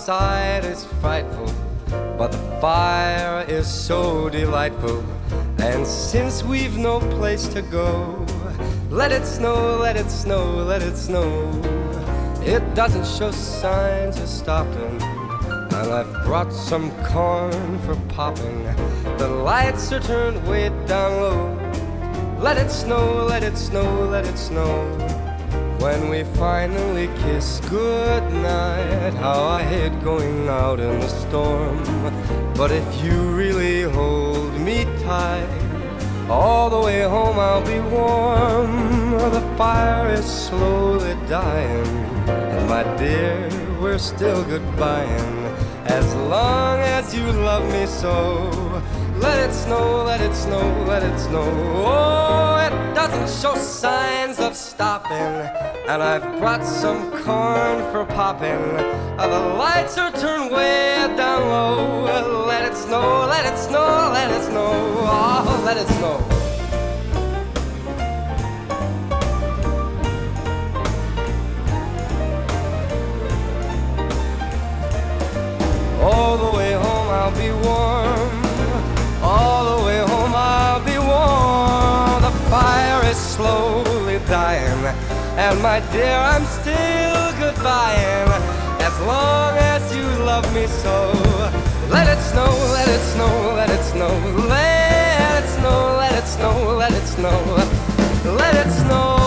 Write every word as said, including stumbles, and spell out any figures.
outside is frightful, but the fire is so delightful. And since we've no place to go, let it snow, let it snow, let it snow. It doesn't show signs of stopping, and I've brought some corn for popping. The lights are turned way down low. Let it snow, let it snow, let it snow. When we finally kiss goodnight, how I hate going out in the storm. But if you really hold me tight, all the way home I'll be warm. The fire is slowly dying, and my dear, we're still goodbying. As long as you love me so, let it snow, let it snow, let it snow. Oh, it doesn't show signs of stopping, and I've brought some corn for popping. Uh, the lights are turned way down low. Let it snow, let it snow, let it snow. Oh, let it snow. All the way home I'll be warm. All the way home I'll be warm. The fire is slowly dying, and my dear, I'm still goodbying. As long as you love me so, let it snow, let it snow, let it snow. Let it snow, let it snow, let it snow. Let it snow.